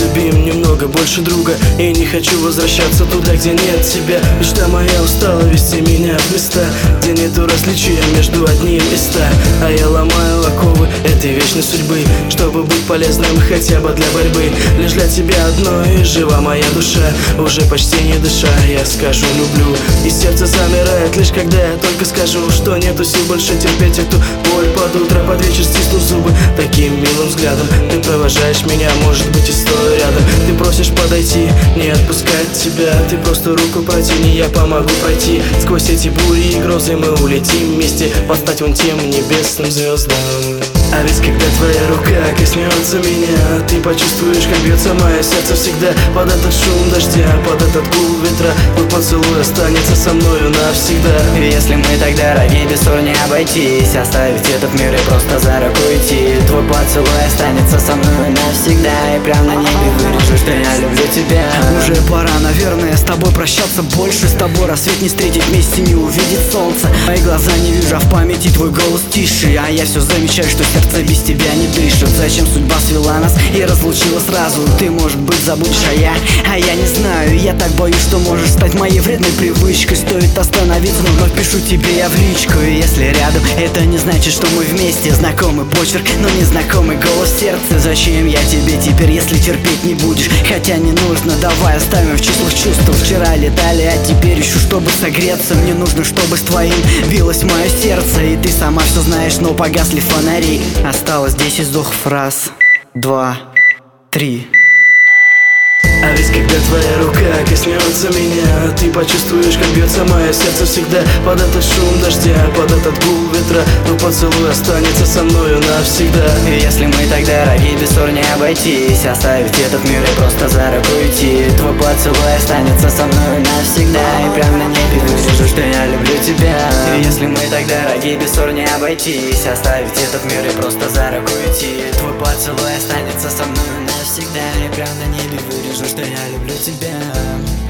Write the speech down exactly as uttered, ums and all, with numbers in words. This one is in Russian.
любим немного больше друга, и не хочу возвращаться туда, где нет тебя. Мечта моя устала вести меня в места, где нету различия между одним и ста. А я ломаю оковы этой вечной судьбы, чтобы быть полезным хотя бы для борьбы. Лишь для тебя одной жива моя душа, уже почти не дыша я скажу люблю. И сердце замирает лишь когда я только скажу, что нету сил больше терпеть эту боль под утро, под вечер стиснув зубы. Таким милым взглядом ты провожаешь меня, может быть и стоя рядом. Ты просишь подойти, не отпускать тебя, ты просто руку протяни, я помогу пройти. Сквозь эти бури и грозы мы улетим вместе, подстать вон тем небесным звездам. А ведь когда твоя рука коснется меня, ты почувствуешь, как бьется мое сердце всегда. Под этот шум дождя, под этот гул ветра, твой поцелуй останется со мною навсегда. И если мы так дороги, без ссор не обойтись, оставить этот мир и просто за руку идти. Твой поцелуй останется со мной навсегда, и прям на небе вырежу, что я люблю тебя. Уже пора, наверное, с тобой прощаться больше. С тобой рассвет не встретить, вместе не увидеть солнце. Мои глаза не вижу, а в памяти твой голос тише. А я все замечаю, что сердце без тебя не дышит. Зачем судьба свела нас и разлучила сразу? Ты, может быть, забудешь, а я, а я не знаю. Я так боюсь, что можешь стать моей вредной привычкой. Стоит остановиться, но вновь пишу тебе я в личку. И если рядом, это не значит, что мы вместе. Знакомый почерк, но незнакомый голос сердца. Зачем я тебе теперь, если терпеть не будешь? Хотя не нужно, давай оставим в числах чувств. Вчера летали, а теперь ищу, чтобы согреться. Мне нужно, чтобы с твоим билось мое сердце. И ты сама все знаешь, но погасли фонари. Осталось десять вздохов раз, два, три. А ведь когда твоя рука коснется меня, ты почувствуешь, как бьется мое сердце всегда. Под этот шум дождя, под этот гул ветра, но поцелуй останется со мною навсегда. И если мы так дороги, без ссор не обойтись, оставить этот мир и просто за руку идти. Твой поцелуй останется со мной навсегда, и прям на небе вырежу, что я люблю тебя. И если мы так дороги, без ссор не обойтись, оставить этот мир и просто за руку идти. Твой поцелуй останется со мной навсегда, и прям на небе вырежу, что я люблю тебя.